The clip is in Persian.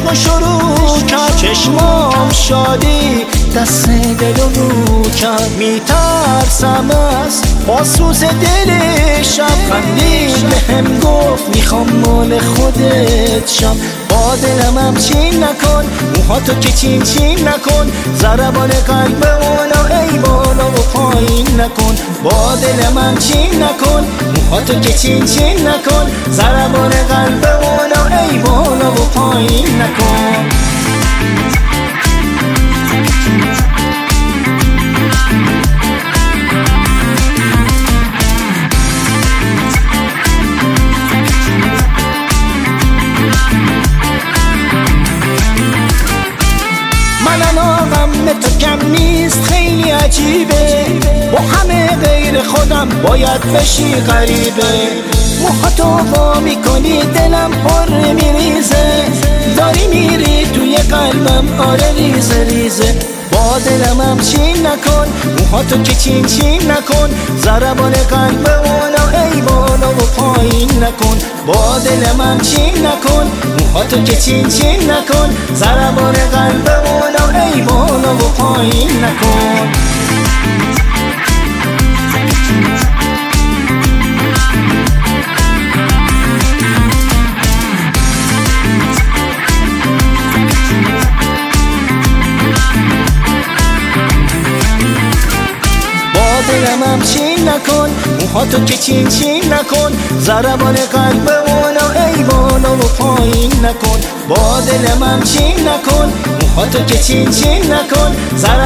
عشق شروع کرد، چشمام شادی دست دلو رو کرد. میترسم از باسوز دلشم، خندید بهم گفت میخوام مال خودت شم. با دلم همچین نکن، موهاتو که چین چین نکن، ضربان قلب اونا ای بالا و پایین نکن. با دلم همچین نکن، موهاتو که چین چین نکن، ضربان قلب اونا ای بالا و پایین نکن. من علاقم به تو کم نیست، خیلی عجیبه، با همه غیر خودم باید بشی غریبه. موهاتو وا میکنی دلم پر میریزه، داری میری توی قلبم آره ریزه ریزه. با دلم همچین نکن، موهاتو که چین چین نکن، ضربان قلب اونا ای بالا و پایین نکن. با دلم همچین نکن، موهاتو که چین چین نکن، ضربان قلب اونا ای بالا و پایین نکن. دلم همچین نکن، موهاتو که چین چین نکن، ضربان قلب اونا ای بالا و پایین نکن. با دلم همچین نکن، موهاتو که چین چین نکن،